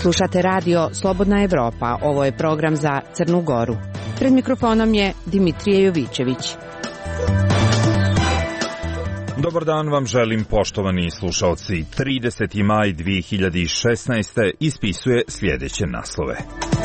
Slušate radio Slobodna Evropa, ovo je program za Crnu Goru. Pred mikrofonom je Dimitrije Jovićević. Dobar dan vam želim, poštovani slušalci. 30. maj 2016. ispisuje sljedeće naslove.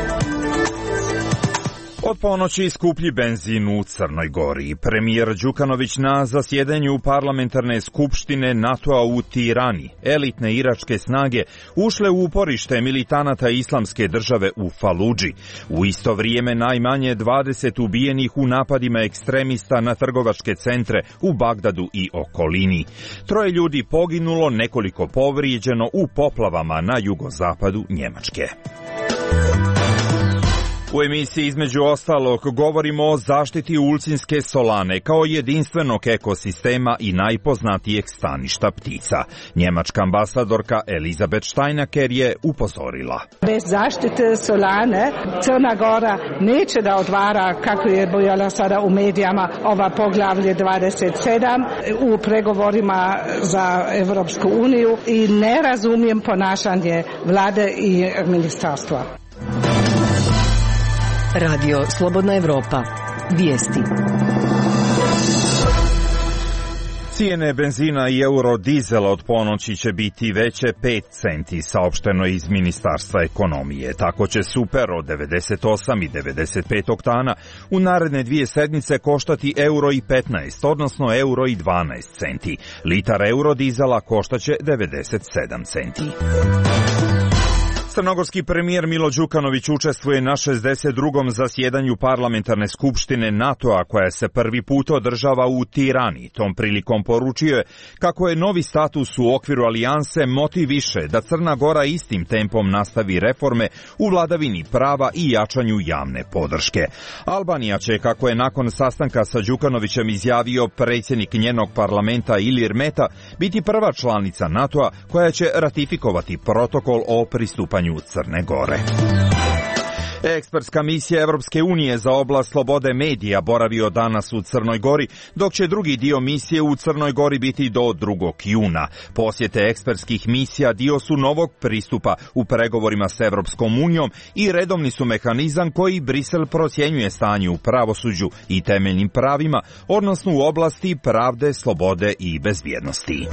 Od ponoći skuplji benzin u Crnoj Gori. Premijer Đukanović na zasjedanju parlamentarne skupštine NATO-a u Tirani. Elitne iračke snage ušle u uporište militanata Islamske države u Faludži. U isto vrijeme najmanje 20 ubijenih u napadima ekstremista na trgovačke centre u Bagdadu i okolini. 3 ljudi poginulo, nekoliko povrijeđeno u poplavama na jugozapadu Njemačke. U emisiji između ostalog govorimo o zaštiti Ulcinske solane kao jedinstvenog ekosistema i najpoznatijeg staništa ptica. Njemačka ambasadorka Elizabeth Steinaker je upozorila. Bez zaštite solane Crna Gora neće da otvara, kako je bojala sada u medijama, ova poglavlje 27 u pregovorima za Evropsku uniju i ne razumijem ponašanje vlade i ministarstva. Radio Slobodna Evropa. Vijesti. Cijene benzina i eurodizela od ponoći će biti veće 5 centi, saopšteno iz Ministarstva ekonomije. Tako će super od 98 i 95 oktana u naredne 2 sedmice koštati euro i 15, odnosno euro i 12 centi. Litar eurodizela koštaće 97 centi. Crnogorski premijer Milo Đukanović učestvuje na 62. zasjedanju parlamentarne skupštine NATO-a koja se prvi put održava u Tirani. Tom prilikom poručio je kako je novi status u okviru alijanse motiv više da Crna Gora istim tempom nastavi reforme u vladavini prava i jačanju javne podrške. Albanija će, kako je nakon sastanka sa Đukanovićem izjavio predsjednik njenog parlamenta Ilir Meta, biti prva članica NATO-a koja će ratifikovati protokol o pristupanju Crne Gore. Ekspertska misija Evropske unije za oblast slobode medija boravio danas u Crnoj Gori, dok će drugi dio misije u Crnoj Gori biti do 2. juna. Posjete ekspertskih misija dio su novog pristupa u pregovorima s Evropskom unijom i redovni su mehanizam koji Brisel procjenjuje stanje u pravosuđu i temeljnim pravima, odnosno u oblasti pravde, slobode i bezbjednosti.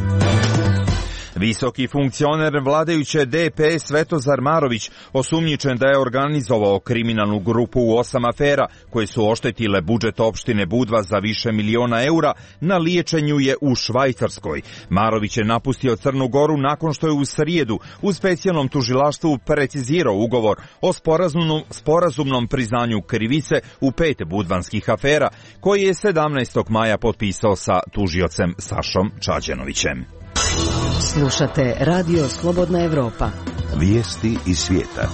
Visoki funkcioner vladajuće DPS Svetozar Marović osumnjičen da je organizovao kriminalnu grupu u 8 afera koje su oštetile budžet opštine Budva za više miliona eura, na liječenju je u Švajcarskoj. Marović je napustio Crnu Goru nakon što je u srijedu u specijalnom tužilaštvu precizirao ugovor o sporazumnom priznanju krivice u 5 budvanskih afera koji je 17. maja potpisao sa tužiocem Sašom Čađenovićem. Slušate radio Slobodna Evropa. Vijesti iz svijeta.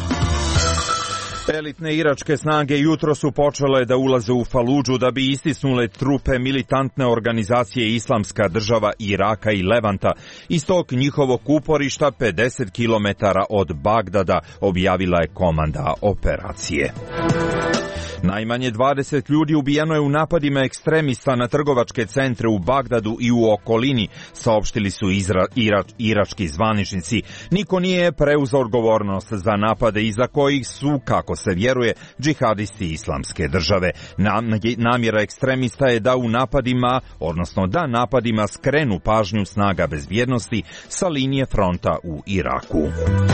Elitne iračke snage jutro su počele da ulaze u Faludžu da bi istisnule trupe militantne organizacije Islamska država Iraka i Levanta iz tog njihovog uporišta 50 km od Bagdada, objavila je komanda operacije. Najmanje 20 ljudi ubijeno je u napadima ekstremista na trgovačke centre u Bagdadu i u okolini, saopštili su irački zvaničnici. Niko nije preuzeo odgovornost za napade iza kojih su, kako se vjeruje, džihadisti Islamske države. Namjera ekstremista je da napadima skrenu pažnju snaga bezbjednosti sa linije fronta u Iraku.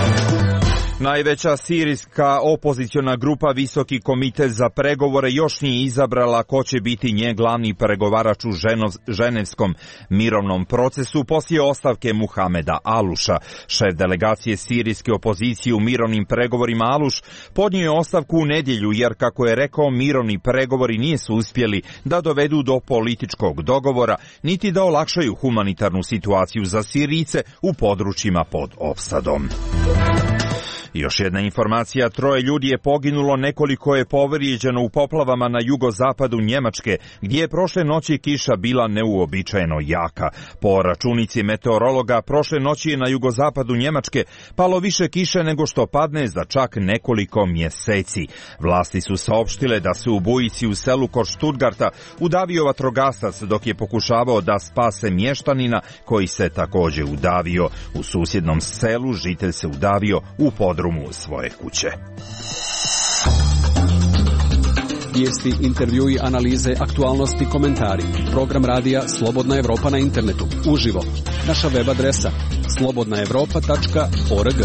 Najveća sirijska opoziciona grupa Visoki komitet za pregovore još nije izabrala ko će biti njen glavni pregovarač u ženevskom mirovnom procesu poslije ostavke Muhameda Aluša. Šef delegacije sirijske opozicije u mirovnim pregovorima Aluš podnio je ostavku u nedjelju jer, kako je rekao, mirovni pregovori nisu uspjeli da dovedu do političkog dogovora niti da olakšaju humanitarnu situaciju za Sirijce u područjima pod opsadom. Još jedna informacija, 3 ljudi je poginulo, nekoliko je povrijeđeno u poplavama na jugozapadu Njemačke, gdje je prošle noći kiša bila neuobičajeno jaka. Po računici meteorologa, prošle noći je na jugozapadu Njemačke palo više kiše nego što padne za čak nekoliko mjeseci. Vlasti su saopštile da se u bujici u selu kod Stuttgarta udavio vatrogasac dok je pokušavao da spase mještanina koji se također udavio. U susjednom selu žitelj se udavio u području podrumu svoje kuće. Vijesti, intervjui, analize, aktualnosti, komentari. Program radija Slobodna Evropa na internetu. Uživo. Naša web adresa slobodnaevropa.org.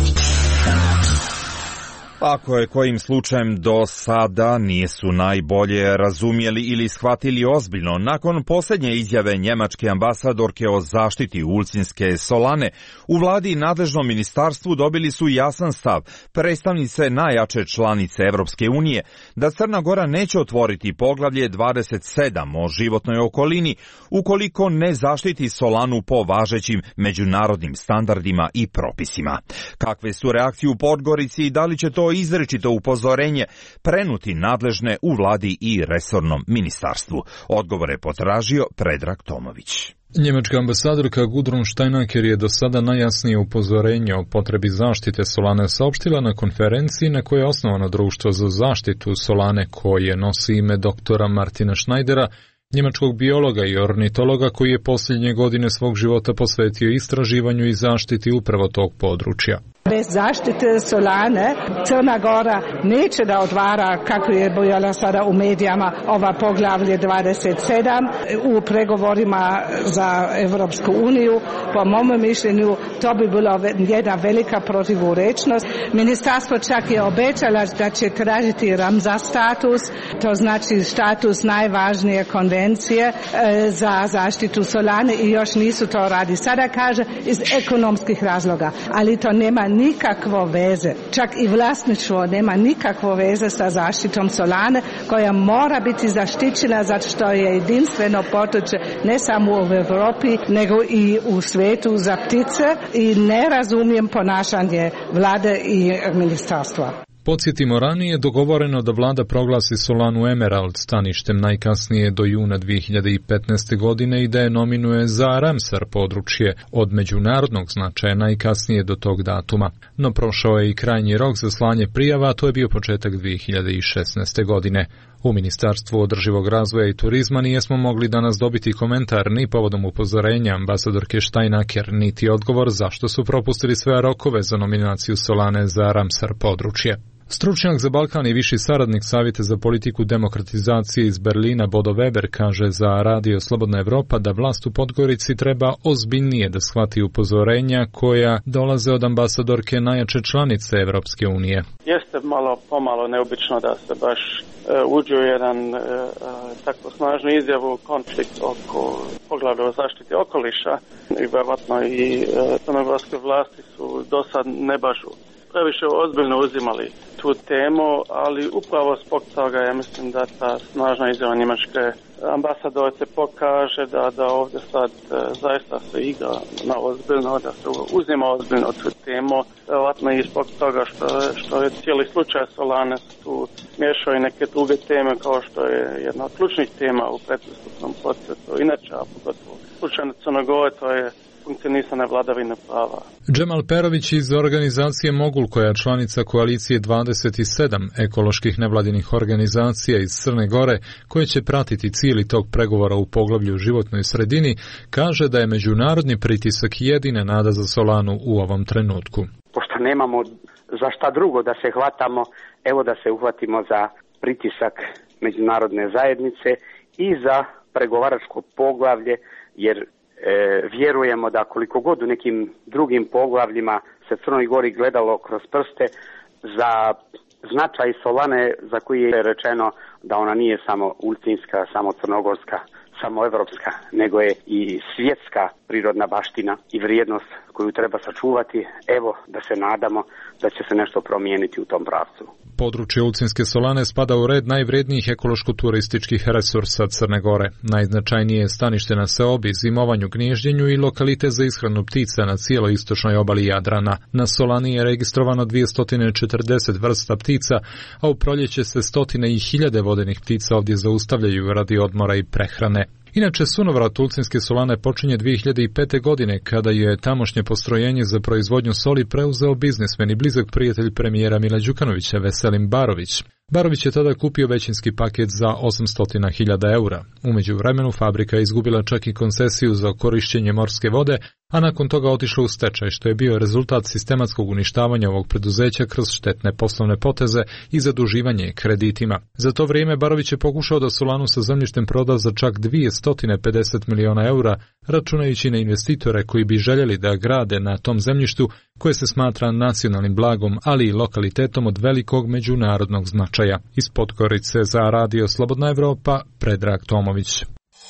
Ako je kojim slučajem do sada nisu najbolje razumjeli ili shvatili ozbiljno, nakon posljednje izjave njemačke ambasadorke o zaštiti Ulcinske solane, u vladi i nadležnom ministarstvu dobili su jasan stav predstavnice najjače članice Evropske unije da Crna Gora neće otvoriti poglavlje 27 o životnoj okolini ukoliko ne zaštiti solanu po važećim međunarodnim standardima i propisima. Kakve su reakcije u Podgorici i da li će to izričito upozorenje prenuti nadležne u vladi i resornom ministarstvu? Odgovor je potražio Predrag Tomović. Njemačka ambasadorka Gudrun Steinaker je do sada najjasnije upozorenje o potrebi zaštite solane saopštila na konferenciji na kojoj je osnovano društvo za zaštitu solane koje nosi ime doktora Martina Schneidera, njemačkog biologa i ornitologa koji je posljednje godine svog života posvetio istraživanju i zaštiti upravo tog područja. Bez zaštite solane Crna Gora neće da otvara, kako je bojala sada u medijama, ova poglavlje 27 u pregovorima za Evropsku uniju. Po mom mišljenju to bi bilo jedna velika protivurečnost. Ministarstvo čak je obećala da će tražiti Ramsar status, to znači status najvažnije konvencije za zaštitu solane i još nisu to radi. Sada kaže iz ekonomskih razloga, ali to nema nikakvo veze, čak i vlasništvo nema nikakvo veze sa zaštitom solane koja mora biti zaštićena zato što je jedinstveno područje ne samo u Europi nego i u svijetu za ptice i ne razumijem ponašanje vlade i ministarstva. Podsjetimo, ranije je dogovoreno da vlada proglasi solanu Emerald staništem najkasnije do juna 2015. godine i da je nominuje za Ramsar područje od međunarodnog značaja najkasnije do tog datuma. No prošao je i krajnji rok za slanje prijava, a to je bio početak 2016. godine. U Ministarstvu održivog razvoja i turizma nijesmo mogli danas dobiti komentar ni povodom upozorenja ambasadorke Steinaker, niti odgovor zašto su propustili sve rokove za nominaciju solane za Ramsar područje. Stručnjak za Balkan i viši saradnik Savjeta za politiku demokratizacije iz Berlina Bodo Weber kaže za Radio Slobodna Evropa da vlast u Podgorici treba ozbiljnije da shvati upozorenja koja dolaze od ambasadorke najjače članice Evropske unije. Jeste pomalo neobično da se baš uđe u jedan tako snažnu izjavu konflikt oko poglavlja o zaštiti okoliša i verovatno i crnogorske vlasti su do sad ne baš previše ozbiljno uzimali tu temu, ali upravo zbog toga ja mislim da ta snažna izjava njemačke ambasadorice pokaže da ovdje sad zaista se igra na ozbiljno, da se uzima ozbiljno tu temu, vjerovatno i zbog toga što je cijeli slučaj solane tu miješao i neke druge teme kao što je jedna od ključnih tema u predpristupnom procesu. Inače, a pogotovo slučaj na Crnoj Gori, to je funkcionisane vladavine prava. Džemal Perović iz organizacije Mogul, koja je članica koalicije 27 ekoloških nevladinih organizacija iz Crne Gore, koje će pratiti cijeli tog pregovora u poglavlju životnoj sredini, kaže da je međunarodni pritisak jedina nada za solanu u ovom trenutku. Pošto nemamo za šta drugo da se hvatamo, evo da se uhvatimo za pritisak međunarodne zajednice i za pregovaračko poglavlje, jer vjerujemo da koliko god u nekim drugim poglavljima se Crnoj Gori gledalo kroz prste, za značaj solane za koji je rečeno da ona nije samo ulcinska, samo crnogorska, samo evropska, nego je i svjetska prirodna baština i vrijednost koju treba sačuvati, evo da se nadamo da će se nešto promijeniti u tom pravcu. Područje Ulcinske solane spada u red najvrednijih ekološko-turističkih resursa Crne Gore. Najznačajnije je stanište na seobi, zimovanju, gnježđenju i lokalitet za ishranu ptica na cijeloj istočnoj obali Jadrana. Na solani je registrovano 240 vrsta ptica, a u proljeće se stotine i hiljade vodenih ptica ovdje zaustavljaju radi odmora i prehrane. Inače, sunovrat Ulcinske solane počinje 2005. godine, kada je tamošnje postrojenje za proizvodnju soli preuzeo biznismen i blizak prijatelj premijera Mila Đukanovića, Veselin Barović. Barović je tada kupio većinski paket za 800.000 eura. U međuvremenu fabrika je izgubila čak i koncesiju za korišćenje morske vode, a nakon toga otišla u stečaj, što je bio rezultat sistematskog uništavanja ovog preduzeća kroz štetne poslovne poteze i zaduživanje kreditima. Za to vrijeme Barović je pokušao da Solanu sa zemljištem proda za čak 250 miliona eura, računajući na investitore koji bi željeli da grade na tom zemljištu koje se smatra nacionalnim blagom, ali i lokalitetom od velikog međunarodnog značaja. Iz Podgorice za Radio Slobodna Evropa, Predrag Tomović.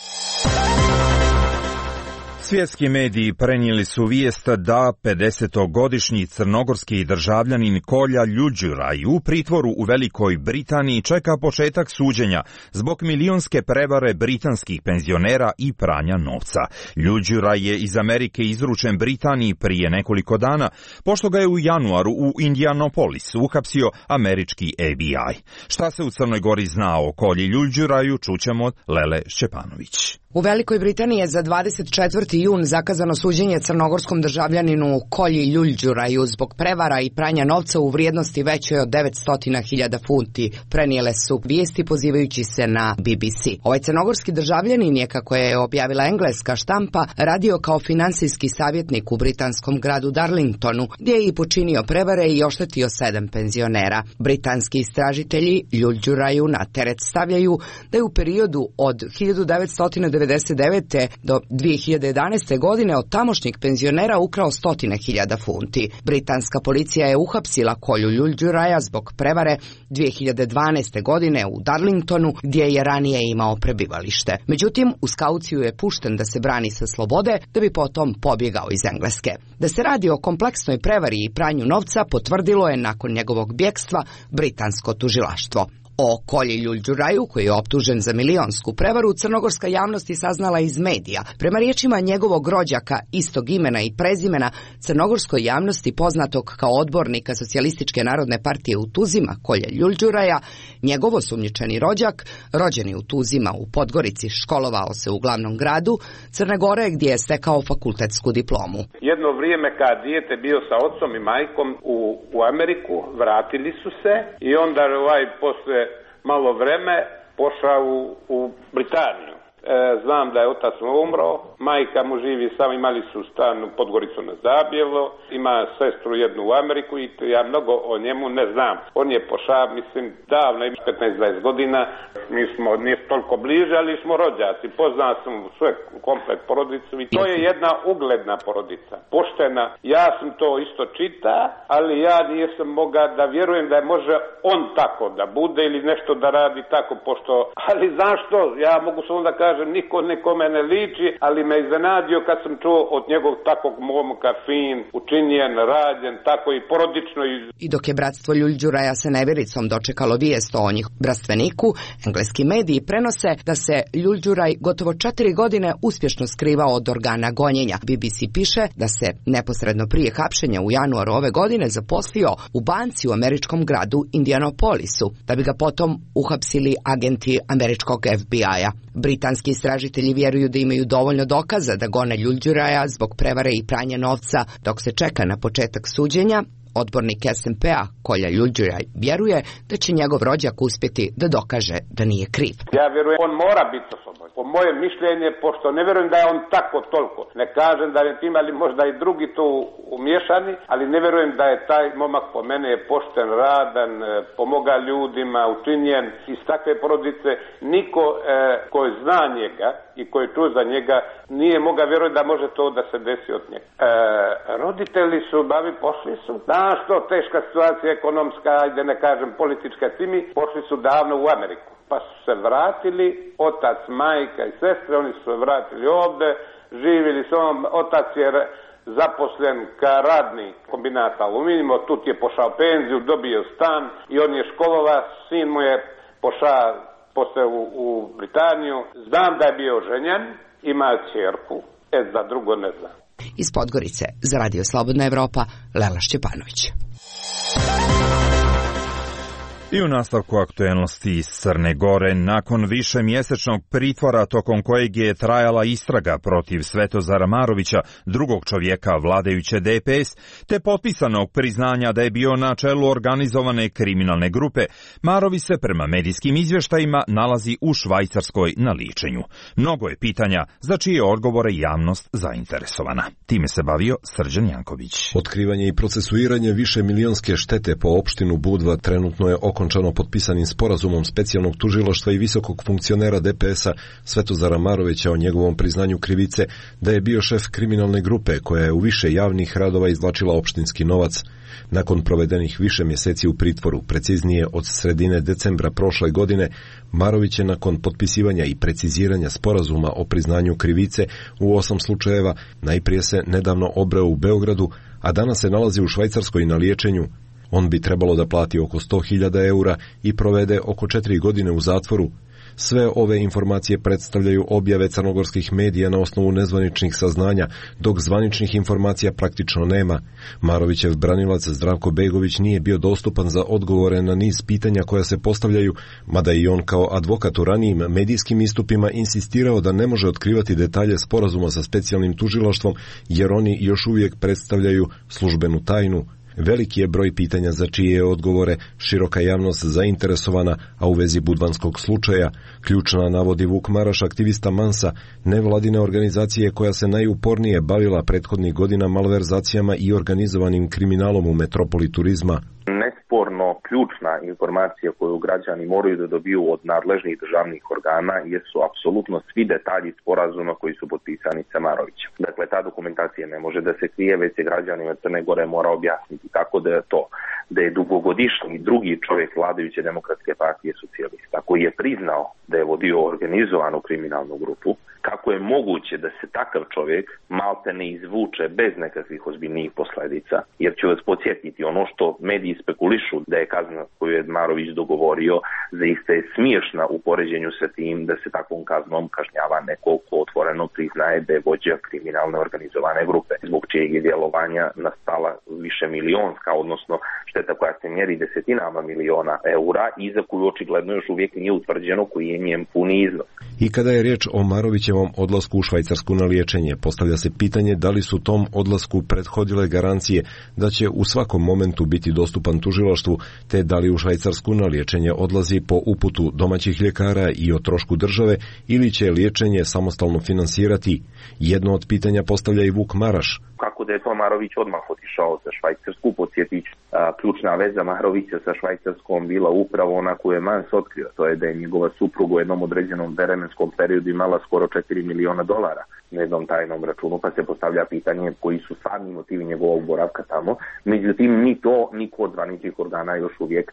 Svjetski mediji prenijeli su vijest da 50-godišnji crnogorski državljanin Kolja Ljuđuraj u pritvoru u Velikoj Britaniji čeka početak suđenja zbog milionske prevare britanskih penzionera i pranja novca. Ljuđuraj je iz Amerike izručen Britaniji prije nekoliko dana, pošto ga je u januaru u Indianapolis uhapsio američki FBI. Šta se u Crnoj Gori zna o Kolji Ljuđuraju, čućemo od Lele Šćepanović. U Velikoj Britaniji je za 24. jun zakazano suđenje crnogorskom državljaninu Kolji Ljuđuraju zbog prevara i pranja novca u vrijednosti većoj od 900.000 funti, prenijele su vijesti pozivajući se na BBC. Ovaj crnogorski državljanin je, kako je objavila engleska štampa, radio kao finansijski savjetnik u britanskom gradu Darlingtonu, gdje je i počinio prevare i oštetio 7 penzionera. Britanski istražitelji Ljuđuraju na teret stavljaju da je u periodu od 1999. do 2011. godine od tamošnjih penzionera ukrao 100.000 funti. Britanska policija je uhapsila Kolju Ljuđuraja zbog prevare 2012. godine u Darlingtonu, gdje je ranije imao prebivalište. Međutim, uz kauciju je pušten da se brani sa slobode, da bi potom pobjegao iz Engleske. Da se radi o kompleksnoj prevari i pranju novca potvrdilo je nakon njegovog bjegstva britansko tužilaštvo. O Kolji Ljuđuraju, koji je optužen za milionsku prevaru, crnogorska javnost je saznala iz medija. Prema riječima njegovog rođaka istog imena i prezimena, crnogorskoj javnosti poznatog kao odbornika Socijalističke narodne partije u Tuzima, Kolje Ljuđuraja, njegov osumnjičeni rođak, rođeni u Tuzima u Podgorici, školovao se u glavnom gradu Crne Gore, gdje je stekao fakultetsku diplomu. Jedno vrijeme kad dijete bio sa ocom i majkom u Ameriku, vratili su se i onda posle malo vreme pošao u Britaniju. Znam da je otac umro, majka mu živi samo, imali su stan u Podgoricu na Zabijelo, ima sestru jednu u Ameriku i ja mnogo o njemu ne znam. On je pošao, mislim, davno, 15-20 godina, mi smo nije toliko bliže, ali smo rođaci, poznao sam sve komplet porodicu i to je jedna ugledna porodica, poštena. Ja sam to isto čita, ali ja nisam mogao da vjerujem da je može on tako da bude ili nešto da radi tako, pošto, ali zašto? Ja mogu samo da kažem, niko nikome ne liči, ali me iznenadio kad sam čuo od njegov takvog momka, fin, učinjen, rađen, tako i porodično. I dok je bratstvo Ljuđuraja sa nevjericom dočekalo vijest o njih bratstveniku, engleski mediji prenose da se Ljuđuraj gotovo 4 godine uspješno skrivao od organa gonjenja. BBC piše da se neposredno prije hapšenja u januaru ove godine zaposlio u banci u američkom gradu Indianapolisu, da bi ga potom uhapsili agenti američkog FBI-a. Britanski istražitelji vjeruju da imaju dovoljno dokaza da gone Ljuđuraja zbog prevare i pranja novca dok se čeka na početak suđenja. Odbornik SNP-a Kolja Ljuđuraj vjeruje da će njegov rođak uspjeti da dokaže da nije kriv. Ja vjerujem, on mora biti osoban. Po moje mišljenje, pošto ne vjerujem da je on tako toliko. Ne kažem da je tim, ali možda i drugi tu umješani, ali ne vjerujem da je taj momak po mene je pošten, radan, pomoga ljudima, učinjen iz takve porodice. Niko koji zna njega i koji čuje za njega nije mogao vjerovati da može to da se desi od njega. Roditelji su, bavi, pošli su. Što teška situacija ekonomska, ajde ne kažem politička, timi, pošli su davno u Ameriku. Pa su se vratili, otac, majka i sestre, oni su se vratili ovdje, živjeli su, otac je zaposlen kao radnik kombinata aluminijuma, tu je pošao penziju, dobio stan i on je školova, sin mu je pošao posle u Britaniju. Znam da je bio ženjen, ima ćerku, za drugo ne znam. Iz Podgorice za Radio Slobodna Evropa, Lela Šćepanović. I u nastavku aktuelnosti iz Crne Gore, nakon višemjesečnog pritvora tokom kojeg je trajala istraga protiv Svetozara Marovića, drugog čovjeka vladajuće DPS, te potpisanog priznanja da je bio na čelu organizovane kriminalne grupe, Marović se prema medijskim izvještajima nalazi u Švajcarskoj na liječenju. Mnogo je pitanja za čije odgovore javnost zainteresovana. Time se bavio Srđan Janković. Otkrivanje i procesuiranje višemilionske štete po opštinu Budva trenutno je okončano potpisanim sporazumom specijalnog tužilaštva i visokog funkcionera DPS-a Svetozara Marovića o njegovom priznanju krivice da je bio šef kriminalne grupe koja je u više javnih radova izvlačila opštinski novac. Nakon provedenih više mjeseci u pritvoru, preciznije od sredine decembra prošle godine, Marović je nakon potpisivanja i preciziranja sporazuma o priznanju krivice u 8 slučajeva najprije se nedavno obreo u Beogradu, a danas se nalazi u Švajcarskoj na liječenju. On bi trebalo da plati oko 100.000 eura i provede oko 4 godine u zatvoru. Sve ove informacije predstavljaju objave crnogorskih medija na osnovu nezvaničnih saznanja, dok zvaničnih informacija praktično nema. Marovićev branilac Zdravko Begović nije bio dostupan za odgovore na niz pitanja koja se postavljaju, mada i on kao advokat u ranijim medijskim istupima insistirao da ne može otkrivati detalje sporazuma sa specijalnim tužilaštvom, jer oni još uvijek predstavljaju službenu tajnu. Veliki je broj pitanja za čije odgovore široka javnost zainteresovana, a u vezi budvanskog slučaja ključna navodi Vuk Maraš, aktivista Mansa, nevladine organizacije koja se najupornije bavila prethodnih godina malverzacijama i organizovanim kriminalom u metropoli turizma. Nesporno ključna informacija koju građani moraju da dobiju od nadležnih državnih organa jesu apsolutno svi detalji sporazuma koji su potpisani sa Marovićem. Dakle, ta dokumentacija ne može da se krije, već se građanima Crne Gore mora objasniti kako da je to, da je dugogodišnji drugi čovjek vladajuće Demokratske partije Socijalista, koji je priznao da je vodio organizovanu kriminalnu grupu, kako je moguće da se takav čovjek malte ne izvuče bez nekakvih ozbiljnijih posljedica, jer ću vas podsjetiti, ono što mediji spekulišu da je kazna koju je Marović dogovorio zaista je smiješna u poređenju sa tim da se takvom kaznom kažnjava neko ko otvoreno priznaje da je vođa kriminalne organizovane grupe, zbog čijeg je djelovanja nastala više milionska, odnosno šteta koja se mjeri desetinama miliona eura i za koju očigledno još uvijek nije utvrđeno koji je njen puni iznos. I kada je riječ o Marovićevom odlasku u Švajcarsku na liječenje, postavlja se pitanje da li su tom odlasku prethodile garancije da će u svakom momentu biti dostupan tužilaštvu, te da li u Švajcarsku na liječenje odlazi po uputu domaćih ljekara i o trošku države ili će liječenje samostalno finansirati. Jedno od pitanja postavlja i Vuk Maraš. Kako da je to Marović odmah otišao za Švajcarsku, podsjetić, ključna veza Marovića sa Švajcarskom bila upravo ona koju je Mans otkrio, to je da je njegova supruga u jednom određenom vremenskom periodu imala skoro $4 miliona na jednom tajnom računu, pa se postavlja pitanje koji su sami motivi njegovog boravka tamo. Međutim, ni to niko od zvaničnih organa još uvijek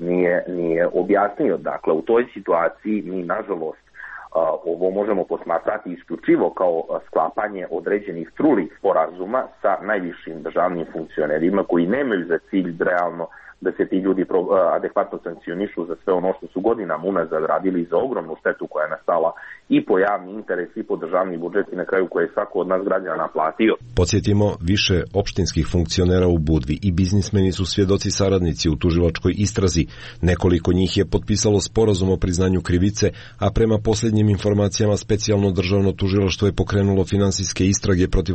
nije objasnio. Dakle, u toj situaciji mi, nažalost, ovo možemo posmatrati isključivo kao sklapanje određenih trulih sporazuma sa najvišim državnim funkcionerima koji nemaju za cilj realno da se ti ljudi adekvatno sankcionišu za sve ono što su godinama unazad radili, za ogromnu štetu koja je nastala i po javni interes i po državni budžet i na kraju koje je svako od nas građana platio. Podsjetimo, više opštinskih funkcionera u Budvi i biznismeni su svjedoci saradnici u tužilačkoj istrazi. Nekoliko njih je potpisalo sporazum o priznanju krivice, a prema posljednjim informacijama specijalno državno tužilaštvo je pokrenulo finansijske istrage protiv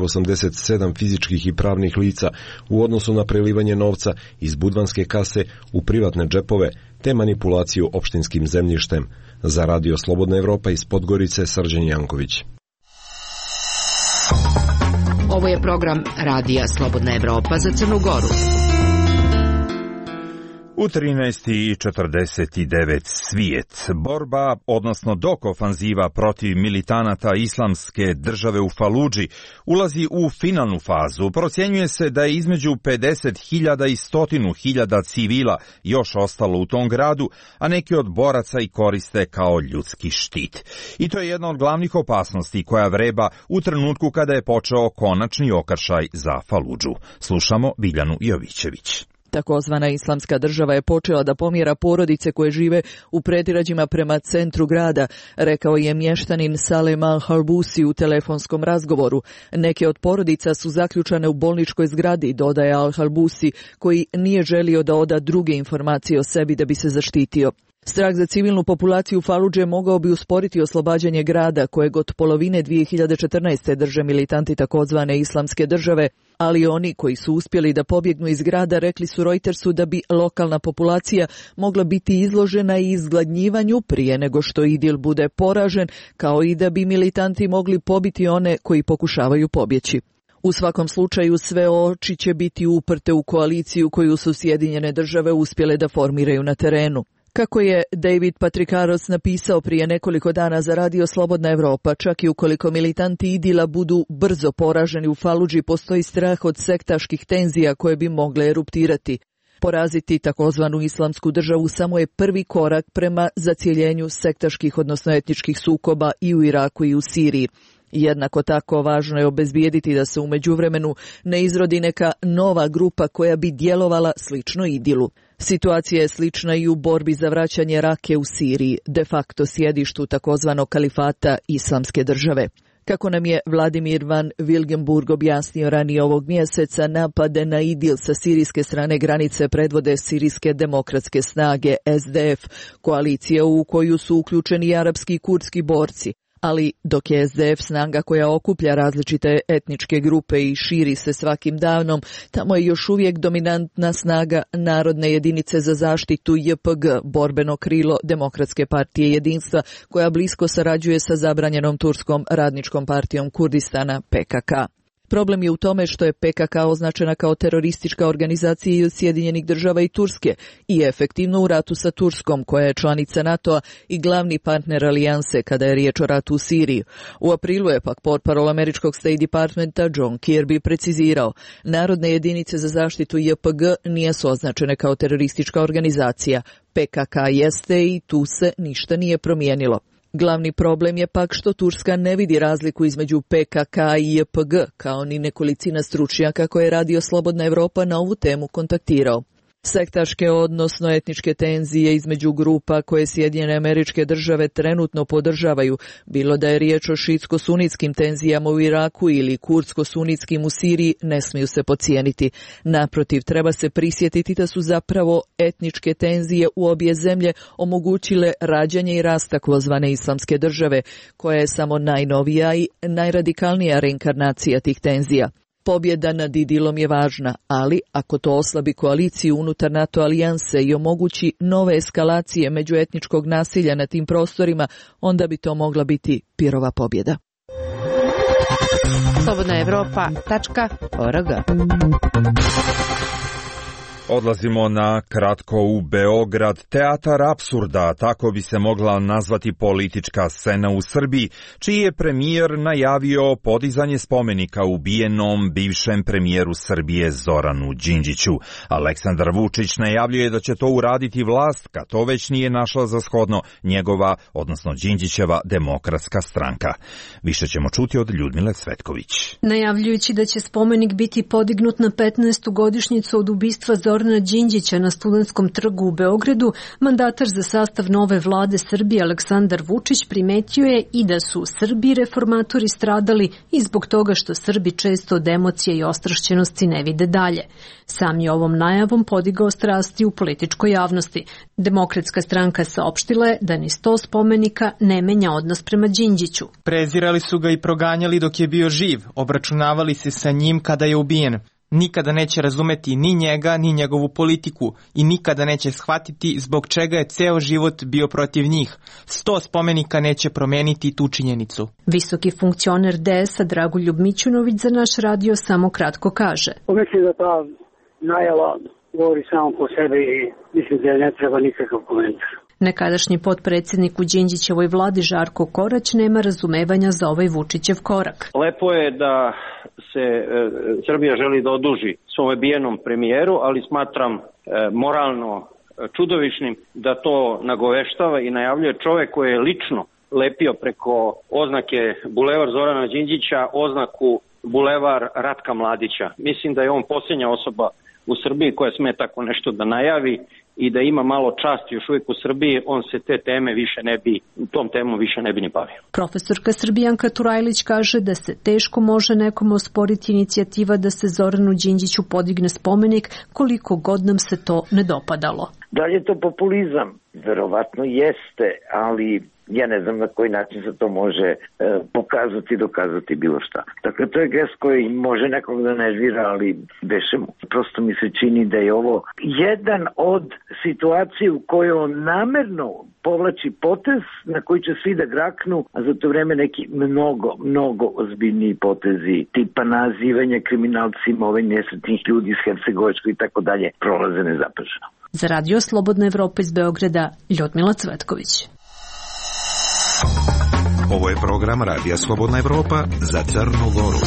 87 fizičkih i pravnih lica u odnosu na prelivanje novca iz budvanske kase u privatne džepove te manipulaciju opštinskim zemljištem. Za Radio Slobodna Evropa iz Podgorice, Srđan Janković. Ovo je program Radija Slobodna Evropa za Crnu Goru. U 13:49 svijet. Borba, odnosno dok ofanziva protiv militanata islamske države u Faludži ulazi u finalnu fazu. Procjenjuje se da je između 50.000 i 100.000 civila još ostalo u tom gradu, a neki od boraca i koriste kao ljudski štit. I to je jedna od glavnih opasnosti koja vreba u trenutku kada je počeo konačni okršaj za Faludžu. Slušamo Biljanu Jovićević. Takozvana islamska država je počela da pomjera porodice koje žive u predgrađima prema centru grada, rekao je mještanin Salem al-Halbusi u telefonskom razgovoru. Neke od porodica su zaključane u bolničkoj zgradi, dodaje al-Halbusi, koji nije želio da oda druge informacije o sebi da bi se zaštitio. Strah za civilnu populaciju Faludže mogao bi usporiti oslobađanje grada, kojeg od polovine 2014. drže militanti takozvane islamske države, ali oni koji su uspjeli da pobjegnu iz grada rekli su Reutersu da bi lokalna populacija mogla biti izložena i izgladnjivanju prije nego što Idil bude poražen, kao i da bi militanti mogli pobiti one koji pokušavaju pobjeći. U svakom slučaju sve oči će biti uprte u koaliciju koju su Sjedinjene države uspjele da formiraju na terenu. Kako je David Patrikaros napisao prije nekoliko dana za Radio Slobodna Evropa, čak i ukoliko militanti Idila budu brzo poraženi u Faludži, postoji strah od sektaških tenzija koje bi mogle eruptirati. Poraziti takozvanu islamsku državu samo je prvi korak prema zacijeljenju sektaških, odnosno etničkih sukoba i u Iraku i u Siriji. Jednako tako važno je obezbijediti da se u međuvremenu ne izrodi neka nova grupa koja bi djelovala slično Idilu. Situacija je slična i u borbi za vraćanje Rake u Siriji, de facto sjedištu takozvanog kalifata islamske države. Kako nam je Vladimir van Wilgenburg objasnio ranije ovog mjeseca, napade na Idil sa sirijske strane granice predvode sirijske demokratske snage SDF, koalicija u koju su uključeni arapski i kurdski borci. Ali dok je SDF snaga koja okuplja različite etničke grupe i širi se svakim danom, tamo je još uvijek dominantna snaga Narodne jedinice za zaštitu JPG, borbeno krilo Demokratske partije jedinstva, koja blisko sarađuje sa zabranjenom turskom radničkom partijom Kurdistana PKK. Problem je u tome što je PKK označena kao teroristička organizacija od Sjedinjenih država i Turske i efektivno u ratu sa Turskom, koja je članica NATO-a i glavni partner alijanse kada je riječ o ratu u Siriji. U aprilu je pak portparol američkog State Departmenta John Kirby precizirao: Narodne jedinice za zaštitu JPG nisu označene kao teroristička organizacija. PKK jeste i tu se ništa nije promijenilo. Glavni problem je pak što Turska ne vidi razliku između PKK i JPG, kao ni nekolicina stručnjaka koje je Radio Slobodna Evropa na ovu temu kontaktirao. Sektaške, odnosno etničke tenzije između grupa koje Sjedinjene Američke Države trenutno podržavaju, bilo da je riječ o šiitsko-sunitskim tenzijama u Iraku ili kurdsko-sunitskim u Siriji, ne smiju se podcijeniti. Naprotiv, treba se prisjetiti da su zapravo etničke tenzije u obje zemlje omogućile rađanje i rast takozvane islamske države, koja je samo najnovija i najradikalnija reinkarnacija tih tenzija. Pobjeda nad Idilom je važna, ali ako to oslabi koaliciju unutar NATO alijanse i omogući nove eskalacije međuetničkog nasilja na tim prostorima, onda bi to mogla biti pirova pobjeda. slobodnaevropa.org. Odlazimo na kratko u Beograd. Teatar apsurda, tako bi se mogla nazvati politička scena u Srbiji, čiji je premijer najavio podizanje spomenika ubijenom bivšem premijeru Srbije Zoranu Đinđiću. Aleksandar Vučić najavljuje da će to uraditi vlast, kad to već nije našla za shodno njegova, odnosno Đinđićeva Demokratska stranka. Više ćemo čuti od Ljudmile Cvetković. Najavljujući da će spomenik biti podignut na 15. godišnjicu od ubistva Zorana Đinđića na Studentskom trgu u Beogradu, mandatar za sastav nove vlade Srbije Aleksandar Vučić primetio je i da su Srbi reformatori stradali i zbog toga što Srbi često od emocije i ostrašćenosti ne vide dalje. Sam je ovom najavom podigao strasti u političkoj javnosti. Demokratska stranka saopštila je da ni 100 spomenika ne menja odnos prema Đinđiću. Prezirali su ga i proganjali dok je bio živ, obračunavali se sa njim kada je ubijen. Nikada neće razumeti ni njega, ni njegovu politiku i nikada neće shvatiti zbog čega je ceo život bio protiv njih. 100 spomenika neće promeniti tu činjenicu. Visoki funkcioner DS-a Dragoljub Mićunović za naš radio samo kratko kaže: Mislim da ta najava govori samo po sebi i mislim da ne treba nikakav komentar. Nekadašnji potpredsjednik u Đinđićevoj vladi Žarko Korać nema razumevanja za ovaj Vučićev korak. Lepo je da se Srbija želi da oduži svom bijenom premijeru, ali smatram moralno čudovišnim da to nagoveštava i najavljuje čovjek koji je lično lepio preko oznake Bulevar Zorana Đinđića oznaku Bulevar Ratka Mladića. Mislim da je on posljednja osoba u Srbiji koja sme tako nešto da najavi i da ima malo časti još uvijek u Srbiji, on se tom temom više ne bi ni bavio. Profesorka Srbijanka Turajlić kaže da se teško može nekom osporiti inicijativa da se Zoranu Đinđiću podigne spomenik, koliko god nam se to ne dopadalo. Da li je to populizam? Verovatno jeste, ali ja ne znam na koji način se to može pokazati i dokazati bilo šta. Dakle, to je gest koji može nekog da nervira, ali beše mu. Prosto mi se čini da je ovo jedan od situacija u kojoj on namerno povlači potez na koji će svi da graknu, a za to vreme neki mnogo ozbiljniji potezi, tipa nazivanja kriminalcima ovih nesretnih ljudi iz Hercegovačkoj i tako dalje, prolaze nezapaženo. Za Radio Slobodna Evropa iz Beograda, Ljudmila Cvetković. Ovo je program Radija Slobodna Evropa za Crnu Goru.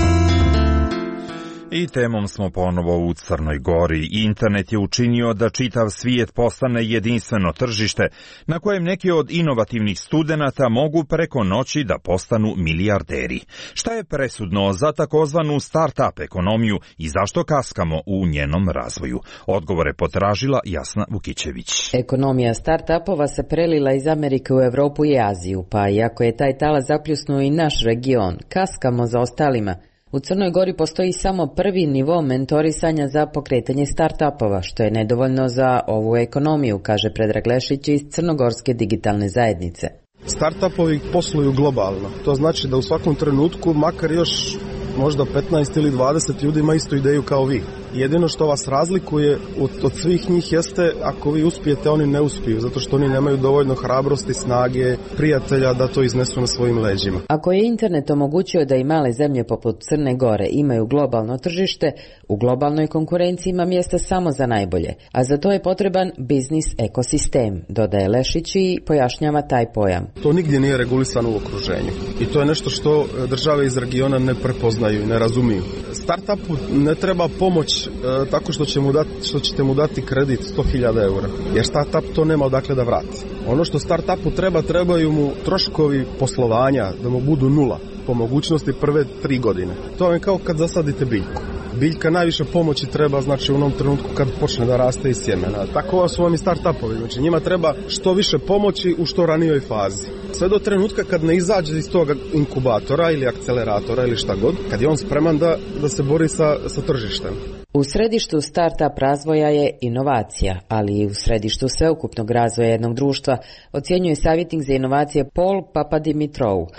I temom smo ponovo u Crnoj Gori. Internet je učinio da čitav svijet postane jedinstveno tržište na kojem neki od inovativnih studenata mogu preko noći da postanu milijarderi. Šta je presudno za takozvanu start-up ekonomiju i zašto kaskamo u njenom razvoju? Odgovore potražila Jasna Vukićević. Ekonomija start-upova se prelila iz Amerike u Evropu i Aziju, pa iako je taj talas zapljusnuo i naš region, kaskamo za ostalima. U Crnoj Gori postoji samo prvi nivo mentorisanja za pokretanje start-upova, što je nedovoljno za ovu ekonomiju, kaže Predrag Lešić iz Crnogorske digitalne zajednice. Start-upovi posluju globalno. To znači da u svakom trenutku, makar još možda 15 ili 20 ljudi ima istu ideju kao vi. Jedino što vas razlikuje od svih njih jeste ako vi uspijete, oni ne uspiju, zato što oni nemaju dovoljno hrabrosti, snage, prijatelja da to iznesu na svojim leđima. Ako je internet omogućio da i male zemlje poput Crne Gore imaju globalno tržište, u globalnoj konkurenciji ima mjesta samo za najbolje, a za to je potreban biznis ekosistem, dodaje Lešić i pojašnjava taj pojam. To nigdje nije regulisano u okruženju i to je nešto što države iz regiona ne prepoznaju i ne razumiju. Startupu ne treba pomoć tako što ćete mu dati kredit 100.000 eura, jer startup to nema odakle da vrati. Ono što startupu trebaju mu troškovi poslovanja da mu budu nula, po mogućnosti prve 3 godine. To vam je kao kad zasadite biljku. Biljka najviše pomoći treba, znači u onom trenutku kad počne da raste iz sjemena. Tako su vam i start-upovi, znači njima treba što više pomoći u što ranijoj fazi. Sve do trenutka kad ne izađe iz toga inkubatora ili akceleratora ili šta god, kad je on spreman da se bori sa tržištem. U središtu start-up razvoja je inovacija, ali i u središtu sveukupnog razvoja jednog društva, ocjenjuje savjetnik za inovacije Paul Papadimitrov.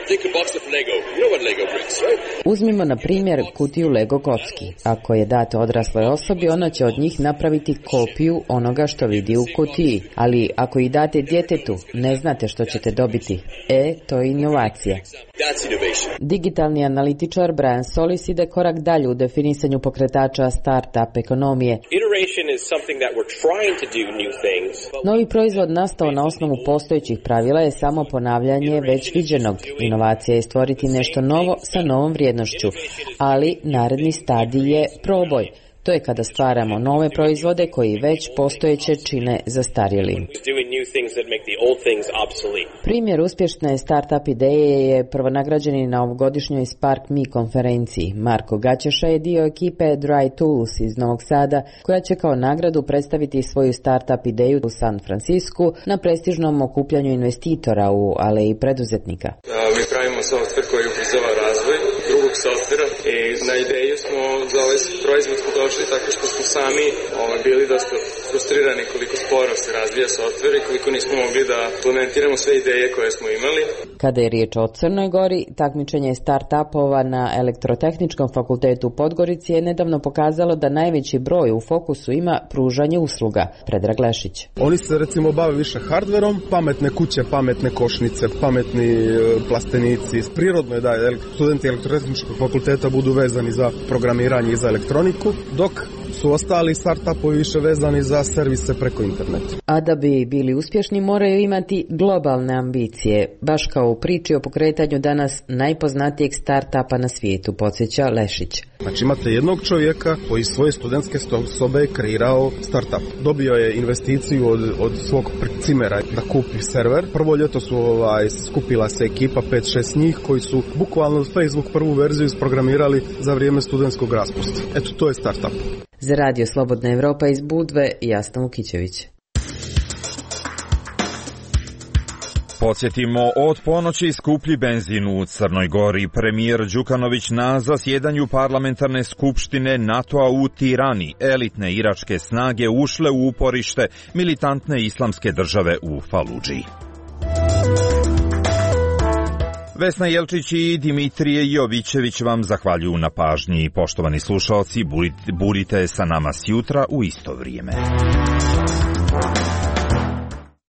Uzmimo na primjer kutiju Lego kocki. Ako je date odrasloj osobi, ona će od njih napraviti kopiju onoga što vidi u kutiji. Ali ako ih date djetetu, ne znate što ćete dobiti. To je inovacija. Digitalni analitičar Brian Solis ide korak dalje u definisanju pokretača start-up ekonomije. Novi proizvod nastao na osnovu postojećih pravila je samo ponavljanje već viđenog. Inovacija je stvoriti nešto novo sa novom vrijednošću, ali naredni stadij je proboj. To je kada stvaramo nove proizvode koji već postojeće čine zastarjelim. Primjer uspješne start-up ideje je prvonagrađeni na ovogodišnjoj Spark Me konferenciji. Marko Gaćeša je dio ekipe Dry Tools iz Novog Sada, koja će kao nagradu predstaviti svoju start-up ideju u San Francisku na prestižnom okupljanju investitora u Aleji preduzetnika. Mi pravimo softver koji ubrzava razvoj drugog softvera i na ideju smo za ovaj proizvod došli tako što smo sami bili dosta frustrirani koliko sporo se razvija softver i koliko nismo mogli da implementiramo sve ideje koje smo imali. Kada je riječ o Crnoj Gori, takmičenje start-upova na Elektrotehničkom fakultetu u Podgorici je nedavno pokazalo da najveći broj u fokusu ima pružanje usluga. Predrag Lešić. Oni se recimo bave više hardverom, pametne kuće, pametne košnice, pametni plastenici. Prirodno je da studenti Elektrotehničkog fakulteta budu vezani za programiranje i za elektroniku, dok su ostali start-upovi više vezani za servise preko interneta. A da bi bili uspješni moraju imati globalne ambicije, baš kao u priči o pokretanju danas najpoznatijeg start-upa na svijetu, podsjeća Lešić. Znači imate jednog čovjeka koji svoje studentske sobe je kreirao start-up. Dobio je investiciju od svog cimera da kupi server. Prvo ljeto su skupila se ekipa 5-6 njih koji su bukvalno Facebook prvu verziju isprogramirali za vrijeme studentskog raspusta. Eto, to je start-up. Za Radio Slobodna Evropa iz Budve, Jasna Vukićević. Podsjetimo, od ponoći skuplji benzin u Crnoj Gori. Premijer Đukanović na zasjedanju parlamentarne skupštine NATO-a u Tirani. Elitne iračke snage ušle u uporište militantne islamske države u Faludži. Vesna Jelčić i Dimitrije Jovićević vam zahvaljuju na pažnji. Poštovani slušaoci, budite sa nama sjutra u isto vrijeme.